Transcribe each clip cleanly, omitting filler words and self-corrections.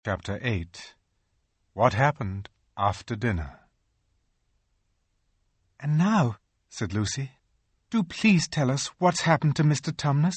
Chapter 8. What Happened After Dinner. "And now," said Lucy, "do please tell us what's happened to Mr. Tumnus."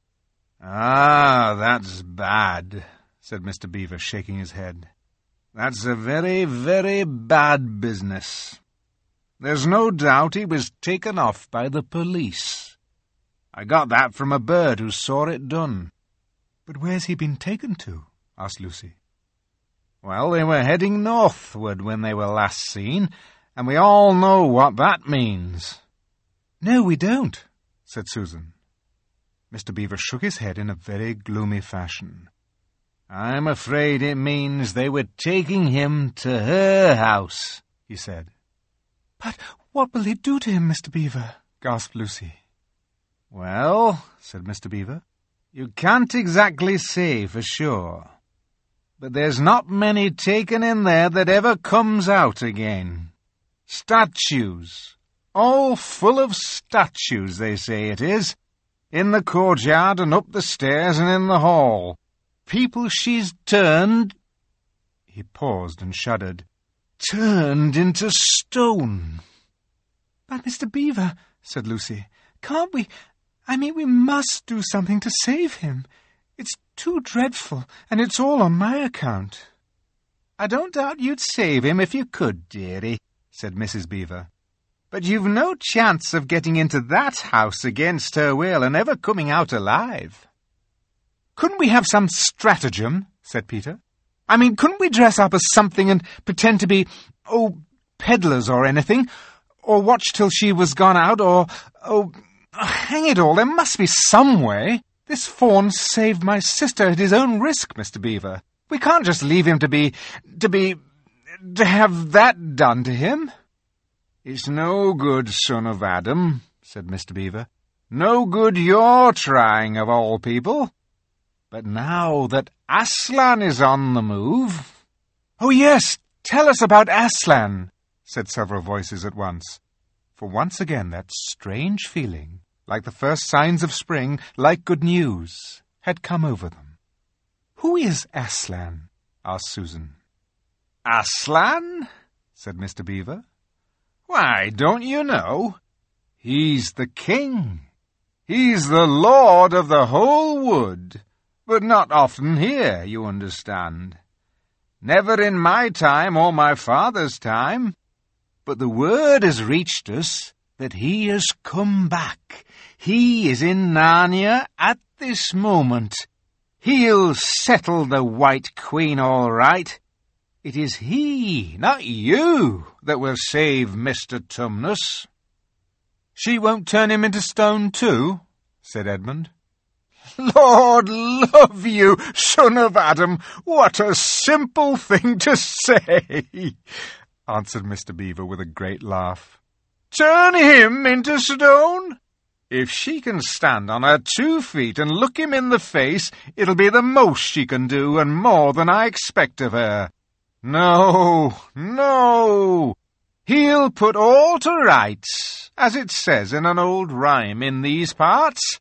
"Ah, that's bad," said Mr. Beaver, shaking his head. "That's a very, very bad business. There's no doubt he was taken off by the police. I got that from a bird who saw it done." "But where's he been taken to?" asked Lucy. "Well, they were heading northward when they were last seen, and we all know what that means." "No, we don't," said Susan. Mr. Beaver shook his head in a very gloomy fashion. "I'm afraid it means they were taking him to her house," he said. "But what will they do to him, Mr. Beaver?" gasped Lucy. "Well," said Mr. Beaver, "you can't exactly say for sure. But there's not many taken in there that ever comes out again. Statues. All full of statues, they say it is. In the courtyard and up the stairs and in the hall. People she's turned—" He paused and shuddered. "Turned into stone." "But, Mr. Beaver," said Lucy, "can't we— we must do something to save him. It's too dreadful, and it's all on my account." "I don't doubt you'd save him if you could, dearie," said Mrs. Beaver. "But you've no chance of getting into that house against her will and ever coming out alive." "Couldn't we have some stratagem?" said Peter. "Couldn't we dress up as something and pretend to be, peddlers or anything? Or watch till she was gone out, or, hang it all, there must be some way. This fawn saved my sister at his own risk, Mr. Beaver. We can't just leave him to have that done to him." "It's no good, son of Adam," said Mr. Beaver. "No good your trying, of all people. But now that Aslan is on the move—" "Oh, yes, tell us about Aslan," said several voices at once. For once again that strange feeling, like the first signs of spring, like good news, had come over them. "Who is Aslan?" asked Susan. "Aslan?" said Mr. Beaver. "Why, don't you know? He's the king. He's the lord of the whole wood, but not often here, you understand. Never in my time or my father's time. But the word has reached us that he has come back. He is in Narnia at this moment. He'll settle the White Queen all right. It is he, not you, that will save Mr. Tumnus." "She won't turn him into stone too?" said Edmund. "Lord love you, son of Adam, what a simple thing to say!" answered Mr. Beaver with a great laugh. "Turn him into stone? If she can stand on her 2 feet and look him in the face, it'll be the most she can do, and more than I expect of her. No, no, he'll put all to rights, as it says in an old rhyme in these parts.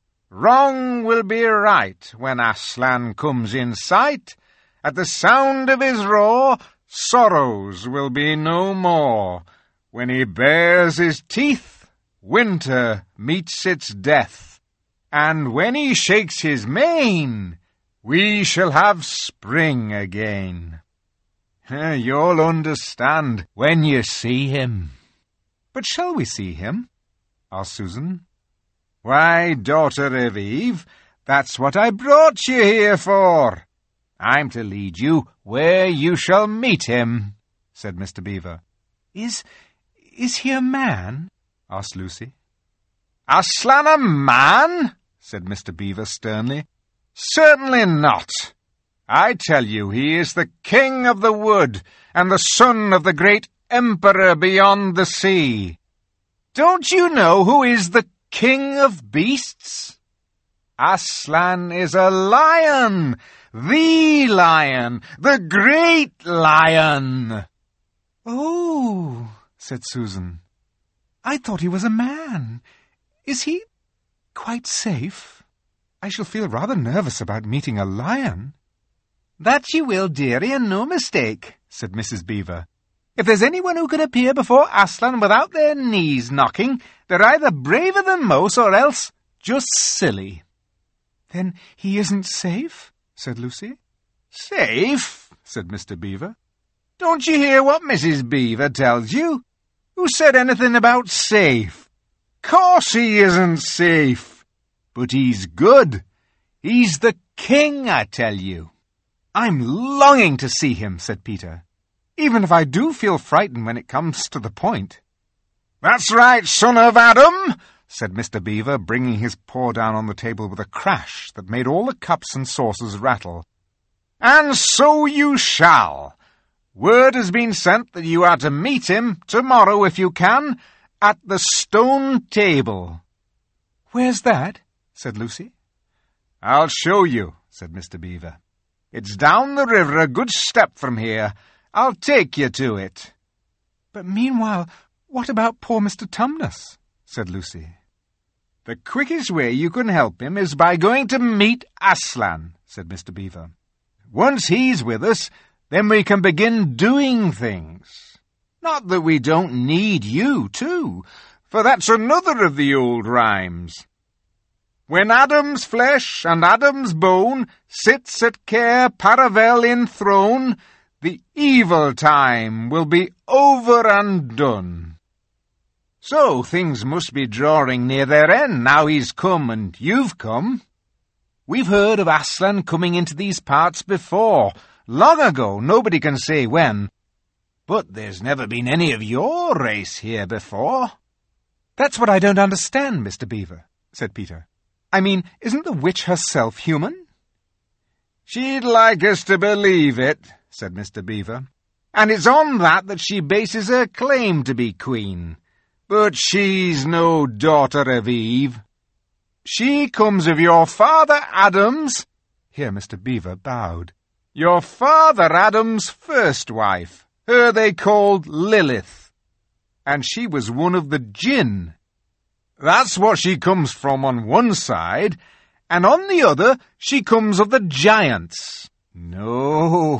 Wrong will be right when Aslan comes in sight. At the sound of his roar, sorrows will be no more. When he bares his teeth, winter meets its death. And when he shakes his mane, we shall have spring again. You'll understand when you see him." "But shall we see him?" asked Susan. "Why, daughter of Eve, that's what I brought you here for. I'm to lead you where you shall meet him," said Mr. Beaver. Is he a man?" asked Lucy. "Aslan a man?" said Mr. Beaver sternly. "Certainly not. I tell you he is the king of the wood, and the son of the great emperor beyond the sea. Don't you know who is the king of beasts? Aslan is a lion, the great lion." "Oh," said Susan. "I thought he was a man. Is he quite safe? I shall feel rather nervous about meeting a lion." "That you will, dearie, and no mistake," said Mrs. Beaver. "If there's anyone who can appear before Aslan without their knees knocking, they're either braver than most or else just silly." "Then he isn't safe?" said Lucy. "Safe?" said Mr. Beaver. "Don't you hear what Mrs. Beaver tells you? Who said anything about safe? Course he isn't safe. But he's good. He's the king, I tell you." "I'm longing to see him," said Peter, "even if I do feel frightened when it comes to the point." "That's right, son of Adam," said Mr. Beaver, bringing his paw down on the table with a crash that made all the cups and saucers rattle. "And so you shall. Word has been sent that you are to meet him tomorrow, if you can, at the Stone Table." "Where's that?" said Lucy. "I'll show you," said Mr. Beaver. "It's down the river a good step from here. I'll take you to it." "But meanwhile, what about poor Mr. Tumnus?" said Lucy. "The quickest way you can help him is by going to meet Aslan," said Mr. Beaver. "Once he's with us, then we can begin doing things. Not that we don't need you, too, for that's another of the old rhymes. When Adam's flesh and Adam's bone sits at Cair Paravel enthroned, the evil time will be over and done. So things must be drawing near their end now he's come and you've come. We've heard of Aslan coming into these parts before, long ago, nobody can say when. But there's never been any of your race here before." "That's what I don't understand, Mr. Beaver," said Peter. "I mean, isn't the witch herself human?" "She'd like us to believe it," said Mr. Beaver, "and it's on that she bases her claim to be queen. But she's no daughter of Eve. She comes of your father Adam's—" Here Mr. Beaver bowed. "Your father Adam's first wife. Her they called Lilith. And she was one of the Jinn. That's what she comes from on one side, and on the other she comes of the giants. No,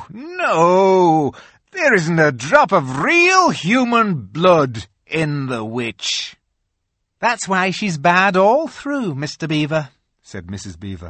no, there isn't a drop of real human blood in the witch." "That's why she's bad all through, Mr. Beaver," said Mrs. Beaver.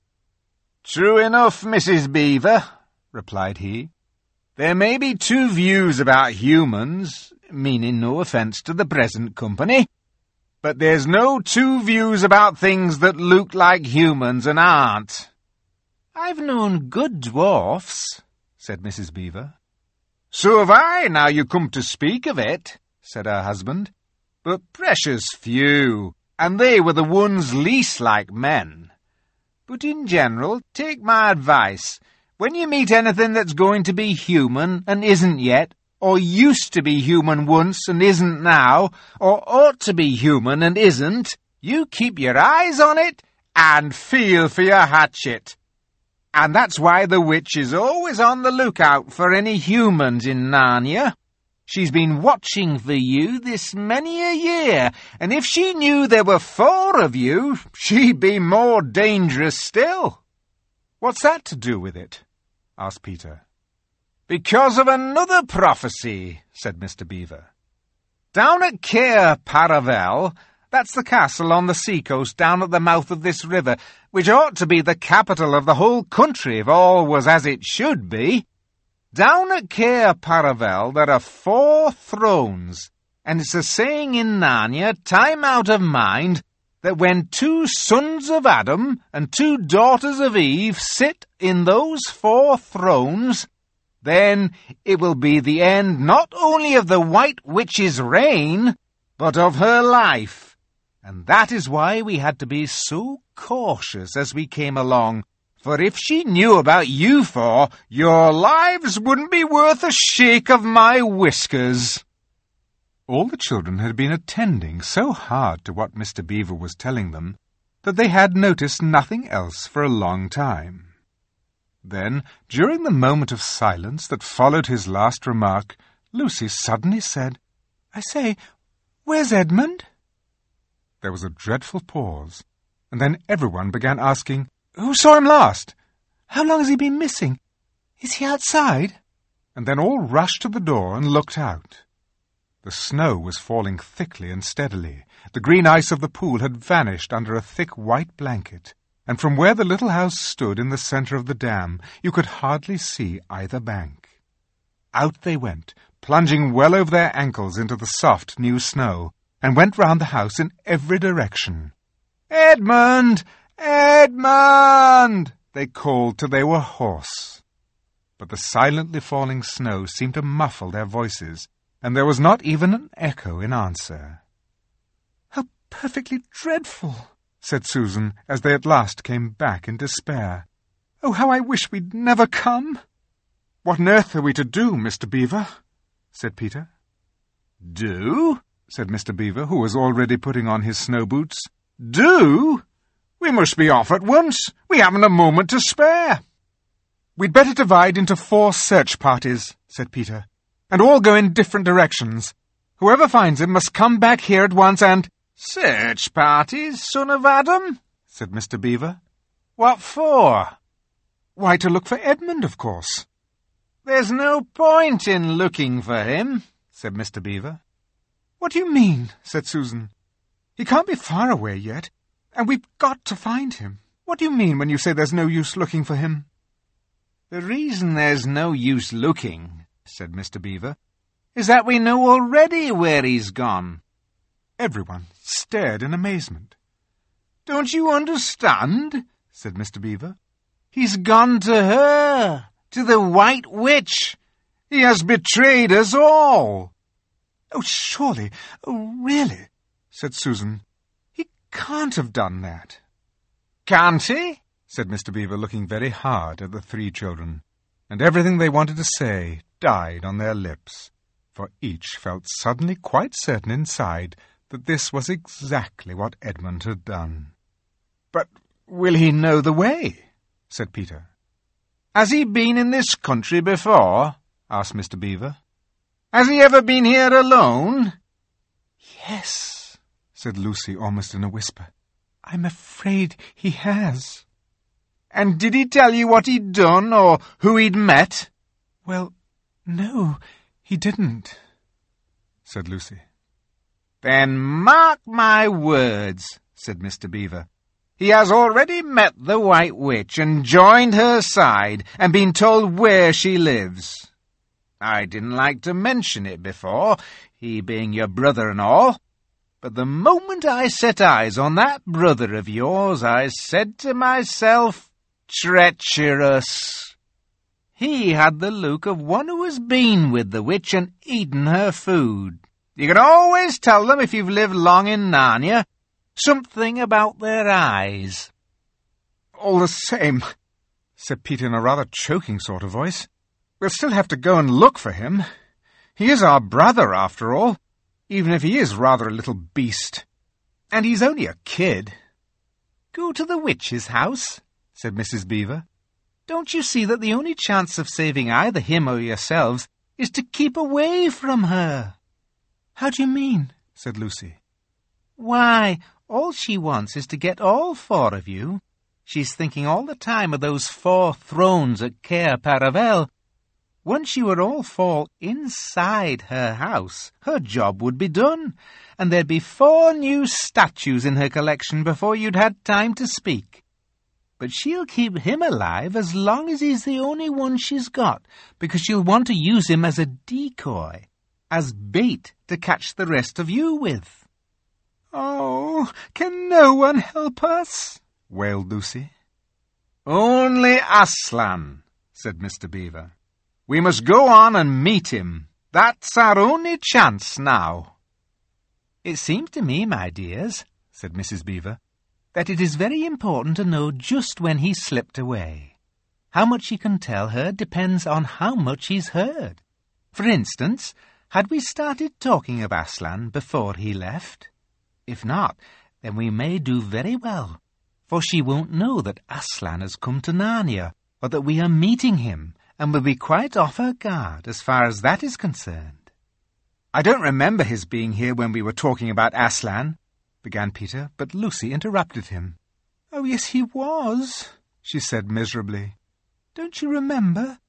"True enough, Mrs. Beaver," replied he. "There may be two views about humans, meaning no offence to the present company, but there's no two views about things that look like humans and aren't." "I've known good dwarfs," said Mrs. Beaver. "So have I, now you come to speak of it," said her husband, "but precious few, and they were the ones least like men. But in general, take my advice. When you meet anything that's going to be human and isn't yet, or used to be human once and isn't now, or ought to be human and isn't, you keep your eyes on it and feel for your hatchet. And that's why the witch is always on the lookout for any humans in Narnia. She's been watching for you this many a year, and if she knew there were 4 of you, she'd be more dangerous still." "What's that to do with it?" asked Peter. "Because of another prophecy," said Mr. Beaver. "Down at Cair Paravel, that's the castle on the seacoast down at the mouth of this river, which ought to be the capital of the whole country if all was as it should be. Down at Cair Paravel there are 4 thrones, and it's a saying in Narnia, time out of mind, that when 2 sons of Adam and 2 daughters of Eve sit in those 4 thrones, then it will be the end not only of the White Witch's reign, but of her life. And that is why we had to be so cautious as we came along, for if she knew about you 4, your lives wouldn't be worth a shake of my whiskers." All the children had been attending so hard to what Mr. Beaver was telling them that they had noticed nothing else for a long time. Then, during the moment of silence that followed his last remark, Lucy suddenly said, "I say, where's Edmund?" There was a dreadful pause, and then everyone began asking, "Who saw him last? How long has he been missing? Is he outside?" And then all rushed to the door and looked out. The snow was falling thickly and steadily. The green ice of the pool had vanished under a thick white blanket, and from where the little house stood in the centre of the dam, you could hardly see either bank. Out they went, plunging well over their ankles into the soft new snow, and went round the house in every direction. "Edmund! Edmund!" they called till they were hoarse. But the silently falling snow seemed to muffle their voices, and there was not even an echo in answer. "How perfectly dreadful!" said Susan, as they at last came back in despair. "Oh, how I wish we'd never come!" "What on earth are we to do, Mr. Beaver?" said Peter. "Do?" said Mr. Beaver, who was already putting on his snow boots. "Do? We must be off at once. We haven't a moment to spare." "We'd better divide into 4 search parties," said Peter, "and all go in different directions. Whoever finds him must come back here at once and—" "Search parties, son of Adam?" said Mr. Beaver. "What for?" "Why, to look for Edmund, of course." "There's no point in looking for him," said Mr. Beaver. "What do you mean?" said Susan. "He can't be far away yet, and we've got to find him. What do you mean when you say there's no use looking for him?" "The reason there's no use looking," said Mr. Beaver, "is that we know already where he's gone." Everyone stared in amazement. "Don't you understand?" said Mr. Beaver. "He's gone to her, to the White Witch. He has betrayed us all." "Oh, surely, oh, really," said Susan. "he can't have done that." "Can't he?" said Mr. Beaver, looking very hard at the 3 children, and everything they wanted to say died on their lips, for each felt suddenly quite certain inside that this was exactly what Edmund had done. "But will he know the way?" said Peter. "Has he been in this country before?" asked Mr. Beaver. "Has he ever been here alone?" "Yes," said Lucy almost in a whisper. "I'm afraid he has." "And did he tell you what he'd done, or who he'd met?" "Well, no, he didn't," said Lucy. "Then mark my words," said Mr. Beaver. "He has already met the White Witch and joined her side and been told where she lives. I didn't like to mention it before, he being your brother and all, but the moment I set eyes on that brother of yours, I said to myself, 'Treacherous.' He had the look of one who has been with the witch and eaten her food. You can always tell them if you've lived long in Narnia. Something about their eyes." "All the same," said Peter in a rather choking sort of voice, "we'll still have to go and look for him. He is our brother, after all, even if he is rather a little beast. And he's only a kid." "Go to the witch's house," said Mrs. Beaver. "Don't you see that the only chance of saving either him or yourselves is to keep away from her?" "How do you mean?" said Lucy. "Why, all she wants is to get all 4 of you. She's thinking all the time of those 4 thrones at Cair Paravel. Once you were all 4 inside her house, her job would be done, and there'd be 4 new statues in her collection before you'd had time to speak. But she'll keep him alive as long as he's the only one she's got, because she'll want to use him as a decoy, as bait to catch the rest of you with." "Oh, can no one help us?" wailed Lucy. "Only Aslan," said Mr. Beaver. "We must go on and meet him. That's our only chance now." "It seems to me, my dears," said Mrs. Beaver, "that it is very important to know just when he slipped away. How much he can tell her depends on how much he's heard. For instance, had we started talking of Aslan before he left? If not, then we may do very well, for she won't know that Aslan has come to Narnia, or that we are meeting him, and will be quite off her guard as far as that is concerned." "I don't remember his being here when we were talking about Aslan," began Peter, but Lucy interrupted him. "Oh, yes, he was," she said miserably. "Don't you remember?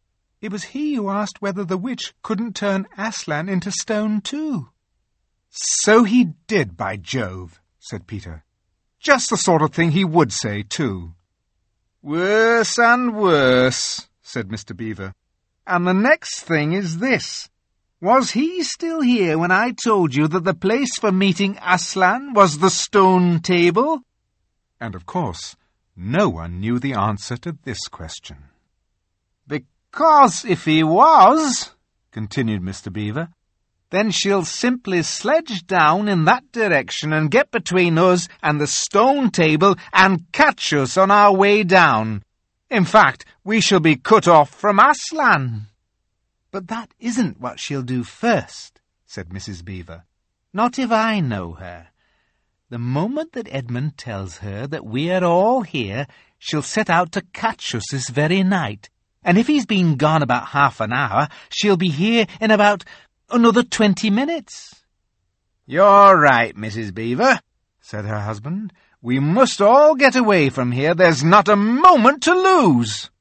It was he who asked whether the witch couldn't turn Aslan into stone too. So he did, by Jove, said Peter. Just the sort of thing he would say, too. Worse and worse, said Mr. Beaver. And the next thing is this. Was he still here when I told you that the place for meeting Aslan was the stone table? And of course, no one knew the answer to this question. Because if he was, continued Mr. Beaver, then she'll simply sledge down in that direction and get between us and the stone table and catch us on our way down. In fact, we shall be cut off from Aslan. But that isn't what she'll do first, said Mrs. Beaver. Not if I know her. The moment that Edmund tells her that we are all here, she'll set out to catch us this very night. And if he's been gone about half an hour, she'll be here in about another 20 minutes. You're right, Mrs. Beaver, said her husband. We must all get away from here. There's not a moment to lose.